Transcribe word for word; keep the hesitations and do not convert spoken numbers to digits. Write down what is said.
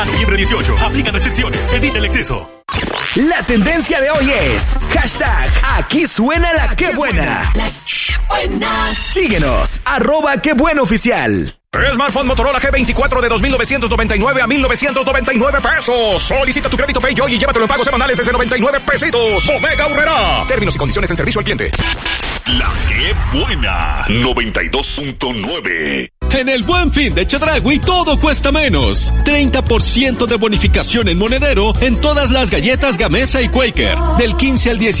Noviembre dieciocho. Aplica restricciones. Evita el exceso. La tendencia de hoy es hashtag aquí suena la que buena. La que buena. Síguenos, arroba que buena oficial. Smartphone Motorola G veinticuatro de dos mil novecientos noventa y nueve a mil novecientos noventa y nueve pesos. Solicita tu crédito PayJoy y llévatelo en pagos semanales desde noventa y nueve pesitos. Bodega Aurrerá. Términos y condiciones en servicio al cliente. La que buena. noventa y dos punto nueve. En el Buen Fin de Chedraui todo cuesta menos. treinta por ciento de bonificación en monedero en todas las galletas Gamesa y Quaker. Del quince al diecisiete